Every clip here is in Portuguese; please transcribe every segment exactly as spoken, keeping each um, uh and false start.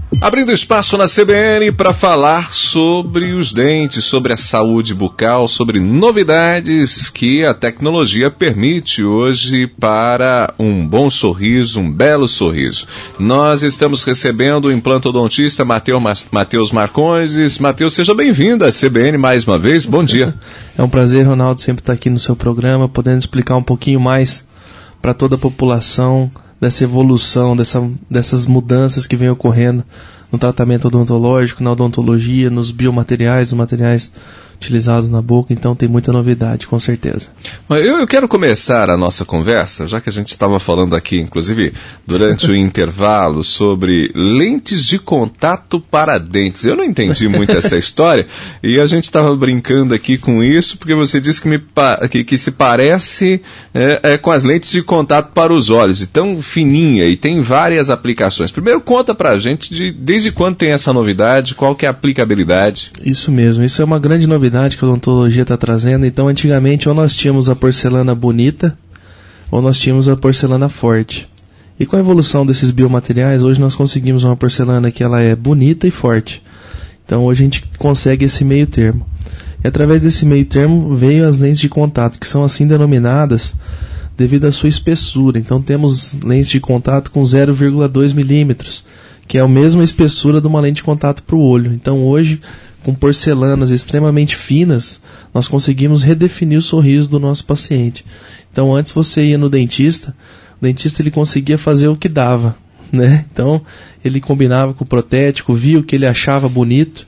Abrindo espaço na C B N para falar sobre os dentes, sobre a saúde bucal, sobre novidades que a tecnologia permite hoje para um bom sorriso, um belo sorriso. Nós estamos recebendo o implantodontista Matheus Marcondes. Matheus, seja bem-vindo à C B N mais uma vez, bom dia. É um prazer, Ronaldo, sempre estar aqui no seu programa, podendo explicar um pouquinho mais para toda a população dessa evolução, dessa, dessas mudanças que vem ocorrendo no tratamento odontológico, na odontologia, nos biomateriais, nos materiais utilizados na boca. Então tem muita novidade, com certeza. Eu, eu quero começar a nossa conversa, já que a gente estava falando aqui, inclusive, durante o intervalo, sobre lentes de contato para dentes. Eu não entendi muito essa história e a gente estava brincando aqui com isso, porque você disse que, me, que, que se parece é, é, com as lentes de contato para os olhos, e tão fininha, e tem várias aplicações. Primeiro, conta para a gente de, desde quando tem essa novidade, qual que é a aplicabilidade. Isso mesmo, isso é uma grande novidade que a odontologia está trazendo. Então, antigamente, ou nós tínhamos a porcelana bonita, ou nós tínhamos a porcelana forte. E com a evolução desses biomateriais, hoje nós conseguimos uma porcelana que ela é bonita e forte. Então, hoje a gente consegue esse meio termo. E através desse meio termo veio as lentes de contato, que são assim denominadas devido à sua espessura. Então, temos lentes de contato com zero vírgula dois milímetros, que é a mesma espessura de uma lente de contato para o olho. Então, hoje, com porcelanas extremamente finas, nós conseguimos redefinir o sorriso do nosso paciente. Então, antes você ia no dentista, o dentista ele conseguia fazer o que dava, né? Então, ele combinava com o protético, via o que ele achava bonito,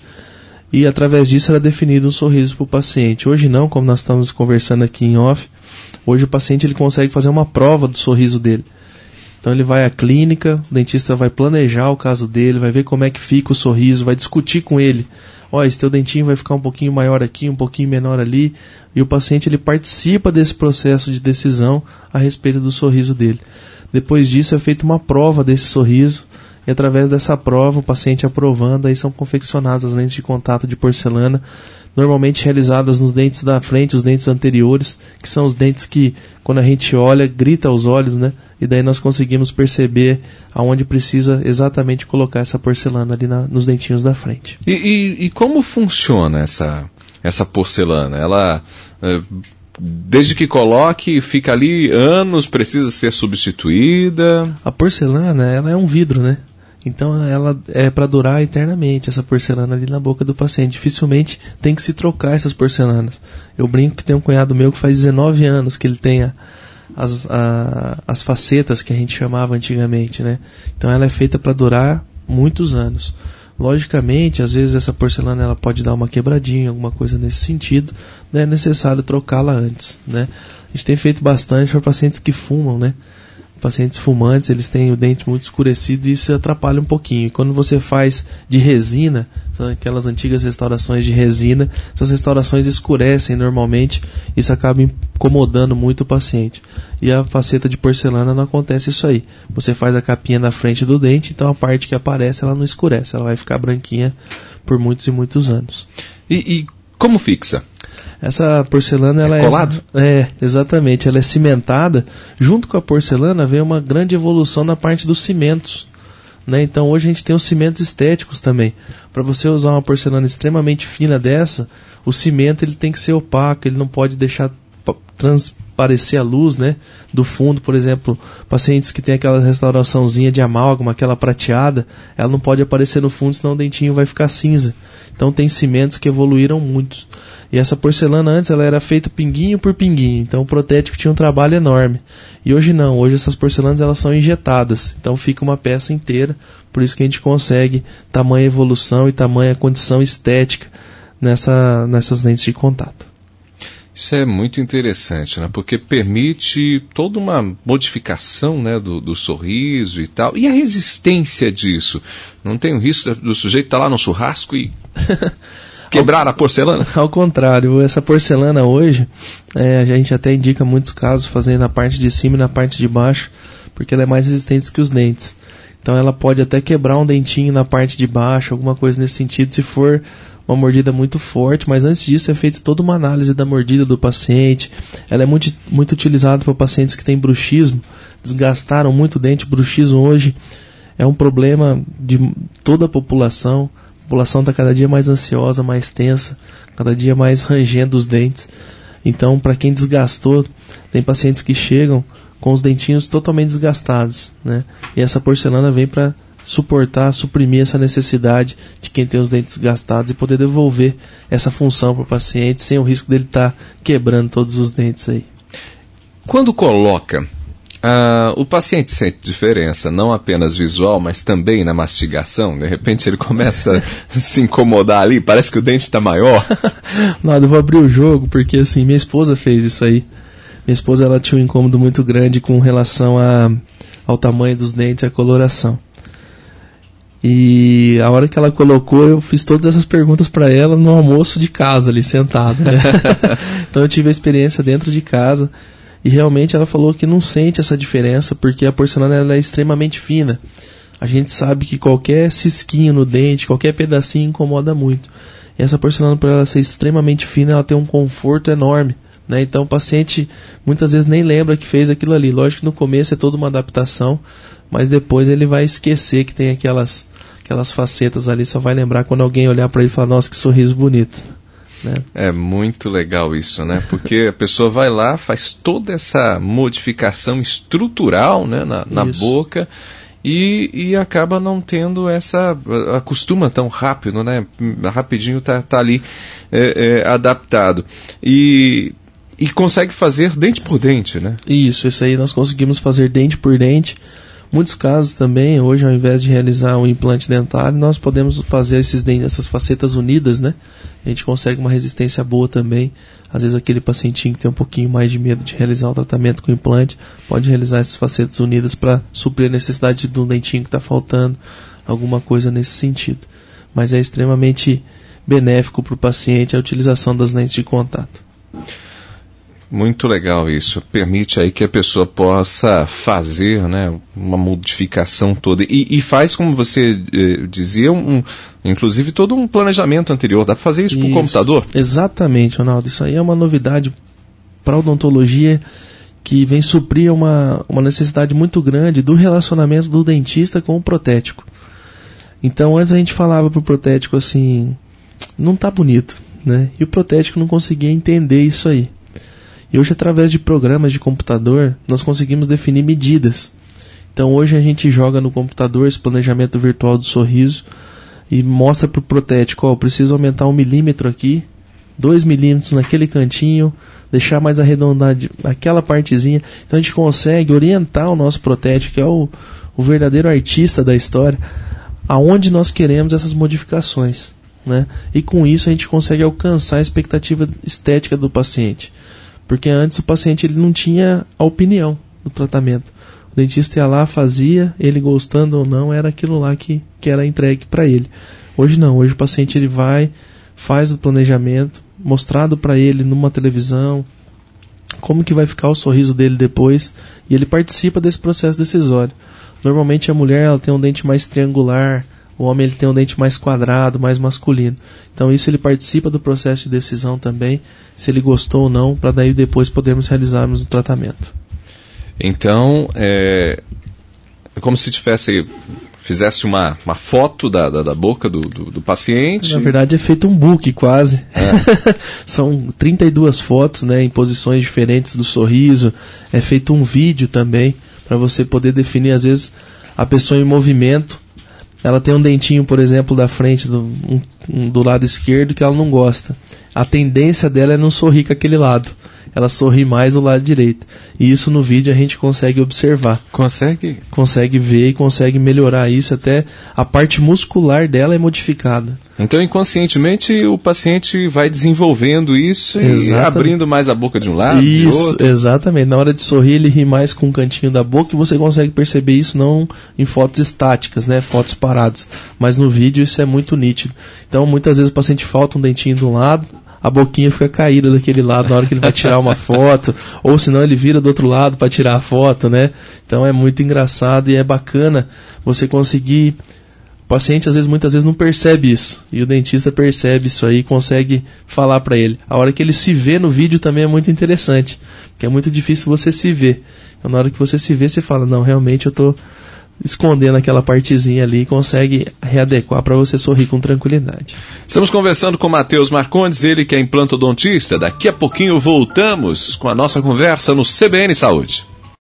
e através disso era definido um sorriso para o paciente. Hoje não, como nós estamos conversando aqui em off, hoje o paciente ele consegue fazer uma prova do sorriso dele. Então ele vai à clínica, o dentista vai planejar o caso dele, vai ver como é que fica o sorriso, vai discutir com ele. Ó, esse teu dentinho vai ficar um pouquinho maior aqui, um pouquinho menor ali. E o paciente ele participa desse processo de decisão a respeito do sorriso dele. Depois disso é feita uma prova desse sorriso. E através dessa prova, o paciente aprovando, aí são confeccionadas as lentes de contato de porcelana, normalmente realizadas nos dentes da frente, os dentes anteriores, que são os dentes que, quando a gente olha, grita aos olhos, né? E daí nós conseguimos perceber aonde precisa exatamente colocar essa porcelana ali na, nos dentinhos da frente. E, e, e como funciona essa, essa porcelana? Ela, desde que coloque, fica ali anos, precisa ser substituída? A porcelana, ela é um vidro, né? Então ela é para durar eternamente, essa porcelana ali na boca do paciente. Dificilmente tem que se trocar essas porcelanas. Eu brinco que tem um cunhado meu que faz dezenove anos que ele tem a, as, a, as facetas que a gente chamava antigamente, né? Então ela é feita para durar muitos anos. Logicamente, às vezes essa porcelana ela pode dar uma quebradinha, alguma coisa nesse sentido, né? É necessário trocá-la antes, né? A gente tem feito bastante para pacientes que fumam, né? Pacientes fumantes, eles têm o dente muito escurecido e isso atrapalha um pouquinho. E quando você faz de resina, são aquelas antigas restaurações de resina, essas restaurações escurecem normalmente, isso acaba incomodando muito o paciente. E a faceta de porcelana não acontece isso aí. Você faz a capinha na frente do dente, então a parte que aparece ela não escurece, ela vai ficar branquinha por muitos e muitos anos. E, e como fixa? Essa porcelana, ela é colado? É, é, exatamente, ela é cimentada. Junto com a porcelana vem uma grande evolução na parte dos cimentos, né? Então hoje a gente tem os cimentos estéticos também. Para você usar uma porcelana extremamente fina dessa, o cimento ele tem que ser opaco, ele não pode deixar transparecer a luz, né, do fundo. Por exemplo, pacientes que tem aquela restauraçãozinha de amálgama, aquela prateada, ela não pode aparecer no fundo, senão o dentinho vai ficar cinza. Então tem cimentos que evoluíram muito. E essa porcelana antes ela era feita pinguinho por pinguinho, então o protético tinha um trabalho enorme. E hoje não, hoje essas porcelanas elas são injetadas, então fica uma peça inteira, por isso que a gente consegue tamanha evolução e tamanha condição estética nessa, nessas lentes de contato. Isso é muito interessante, né? Porque permite toda uma modificação, né, do, do sorriso e tal. E a resistência disso? Não tem o risco do sujeito estar lá no churrasco e quebrar a porcelana? Ao contrário, essa porcelana hoje, é, a gente até indica muitos casos fazendo na parte de cima e na parte de baixo, porque ela é mais resistente que os dentes. Então ela pode até quebrar um dentinho na parte de baixo, alguma coisa nesse sentido, se for uma mordida muito forte, mas antes disso é feita toda uma análise da mordida do paciente. Ela é muito, muito utilizada para pacientes que têm bruxismo, desgastaram muito o dente. Bruxismo hoje é um problema de toda a população. A população está cada dia mais ansiosa, mais tensa, cada dia mais rangendo os dentes. Então, para quem desgastou, tem pacientes que chegam com os dentinhos totalmente desgastados, né? E essa porcelana vem para suportar, suprimir essa necessidade de quem tem os dentes desgastados e poder devolver essa função para o paciente sem o risco dele estar tá quebrando todos os dentes aí. Quando coloca, uh, o paciente sente diferença, não apenas visual, mas também na mastigação? De repente ele começa a se incomodar ali, parece que o dente está maior. Não, eu vou abrir o jogo, porque assim, minha esposa fez isso aí. Minha esposa, ela tinha um incômodo muito grande com relação a, ao tamanho dos dentes e a coloração. E a hora que ela colocou, eu fiz todas essas perguntas para ela no almoço de casa, ali sentado, né? Então eu tive a experiência dentro de casa e realmente ela falou que não sente essa diferença porque a porcelana ela é extremamente fina. A gente sabe que qualquer cisquinho no dente, qualquer pedacinho incomoda muito. E essa porcelana, por ela ser extremamente fina, ela tem um conforto enorme, né? Então o paciente muitas vezes nem lembra que fez aquilo ali. Lógico que no começo é toda uma adaptação, mas depois ele vai esquecer que tem aquelas, aquelas facetas ali, só vai lembrar quando alguém olhar para ele e falar, nossa, que sorriso bonito, né? É muito legal isso, né? Porque a pessoa vai lá, faz toda essa modificação estrutural, né, na, na boca e, e acaba não tendo essa... acostuma tão rápido, né? Rapidinho tá, tá ali é, é, adaptado. E... E consegue fazer dente por dente, né? Isso, isso aí nós conseguimos fazer dente por dente. Muitos casos também, hoje ao invés de realizar um implante dentário, nós podemos fazer esses dentes, essas facetas unidas, né? A gente consegue uma resistência boa também. Às vezes aquele pacientinho que tem um pouquinho mais de medo de realizar o tratamento com implante, pode realizar essas facetas unidas para suprir a necessidade de um dentinho que está faltando, alguma coisa nesse sentido. Mas é extremamente benéfico para o paciente a utilização das lentes de contato. Muito legal isso, permite aí que a pessoa possa fazer, né, uma modificação toda e, e faz, como você eh, dizia, um, inclusive todo um planejamento anterior, dá para fazer isso, isso por computador? Exatamente, Ronaldo, isso aí é uma novidade para a odontologia que vem suprir uma, uma necessidade muito grande do relacionamento do dentista com o protético. Então antes a gente falava para o protético assim, não tá bonito, né, e o protético não conseguia entender isso aí. E hoje, através de programas de computador, nós conseguimos definir medidas. Então, hoje a gente joga no computador esse planejamento virtual do sorriso e mostra para o protético, ó, preciso aumentar um milímetro aqui, dois milímetros naquele cantinho, deixar mais arredondado aquela partezinha. Então, a gente consegue orientar o nosso protético, que é o, o verdadeiro artista da história, aonde nós queremos essas modificações, né? E com isso a gente consegue alcançar a expectativa estética do paciente. Porque antes o paciente ele não tinha a opinião do tratamento. O dentista ia lá, fazia, ele gostando ou não, era aquilo lá que, que era entregue para ele. Hoje não, hoje o paciente ele vai, faz o planejamento, mostrado para ele numa televisão, como que vai ficar o sorriso dele depois, e ele participa desse processo decisório. Normalmente a mulher ela tem um dente mais triangular, o homem ele tem um dente mais quadrado, mais masculino. Então isso ele participa do processo de decisão também, se ele gostou ou não, para daí depois podermos realizarmos o tratamento. Então, é, é como se tivesse, fizesse uma, uma foto da, da, da boca do, do, do paciente. Na verdade é feito um book quase. É. São trinta e duas fotos, né, em posições diferentes do sorriso. É feito um vídeo também, para você poder definir, às vezes, a pessoa em movimento. Ela tem um dentinho, por exemplo, da frente, do, um, um, do lado esquerdo, que ela não gosta. A tendência dela é não sorrir com aquele lado. Ela sorri mais do lado direito. E isso no vídeo a gente consegue observar. Consegue? Consegue ver e consegue melhorar isso, até a parte muscular dela é modificada. Então, inconscientemente, o paciente vai desenvolvendo isso e exatamente. Abrindo mais a boca de um lado, isso, de outro. Exatamente. Na hora de sorrir, ele ri mais com o cantinho da boca e você consegue perceber isso não em fotos estáticas, né? Fotos paradas. Mas no vídeo isso é muito nítido. Então, muitas vezes o paciente falta um dentinho de um lado, a boquinha fica caída daquele lado na hora que ele vai tirar uma foto, ou senão ele vira do outro lado para tirar a foto, né? Então é muito engraçado e é bacana você conseguir... O paciente às vezes, muitas vezes não percebe isso, e o dentista percebe isso aí e consegue falar para ele. A hora que ele se vê no vídeo também é muito interessante, porque é muito difícil você se ver. Então na hora que você se vê, você fala, não, realmente eu tô escondendo aquela partezinha ali, consegue readequar para você sorrir com tranquilidade. Estamos conversando com Matheus Marcondes, ele que é implantodontista. Daqui a pouquinho voltamos com a nossa conversa no C B N Saúde.